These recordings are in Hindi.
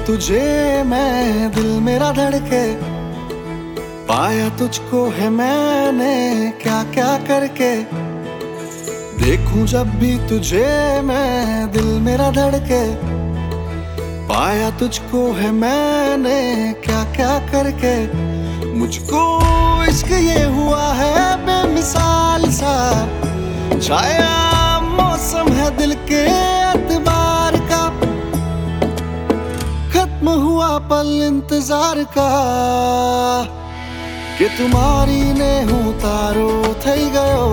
तुझे मैं दिल मेरा धड़के, पाया तुझको है मैंने क्या क्या करके। देखूं जब भी तुझे मैं दिल मेरा धड़के, पाया तुझको है मैंने क्या क्या करके। मुझको इश्क ये हुआ है बेमिसाल सा, छाया मौसम है दिल के एतबार का। खत्म हुआ पल इंतजार का कि तुम्हारी ने हूँ तारो थई गयो,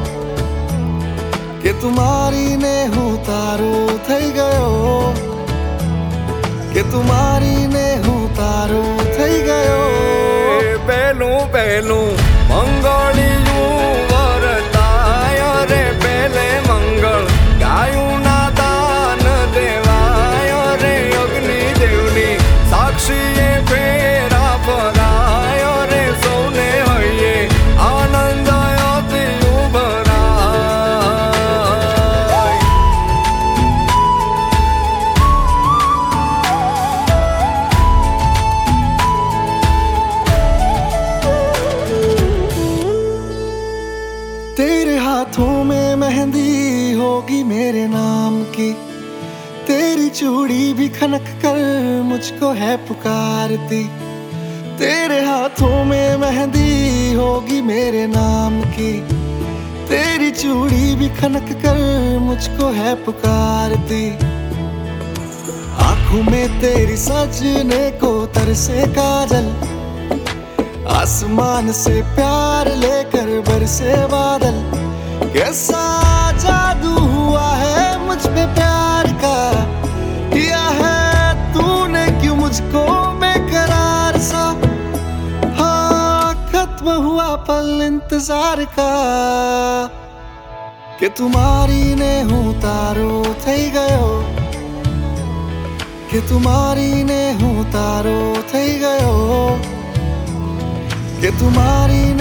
कि तुम्हारी ने हूँ तारो थई गयो, कि तुम्हारी ने हूँ तारो थई गयो। પહેલું પહેલું મંગળિયું વરતાય રે, પેલે મંગળ ગાયું ના દાન દેવાય રે। અગ્નિ દેવની સાક્ષીએ ફેરા ફરાય રે, સૌને હૈયે આનંદ અતિ ઉભરાય। तेरे हाथों में मेहंदी होगी मेरे नाम की, तेरी चूड़ी भी खनक कर मुझको है पुकारती। तेरे हाथों में मेहंदी होगी मेरे नाम की, तेरी चूड़ी भी खनक कर मुझको है पुकारती। आंखों में तेरी सजने को तरसे काजल, आसमान से प्यार लेकर बरसे बादल। कैसा जादू हुआ है मुझ पे प्यार का, किया है तूने क्यों मुझको बेकरार सा। हाँ, खत्म हुआ पल इंतजार का कि तुम्हारी ने हूँ तारो थई गयो, कि तुम्हारी ने हूँ तारो थई गयो, कि तुम्हारी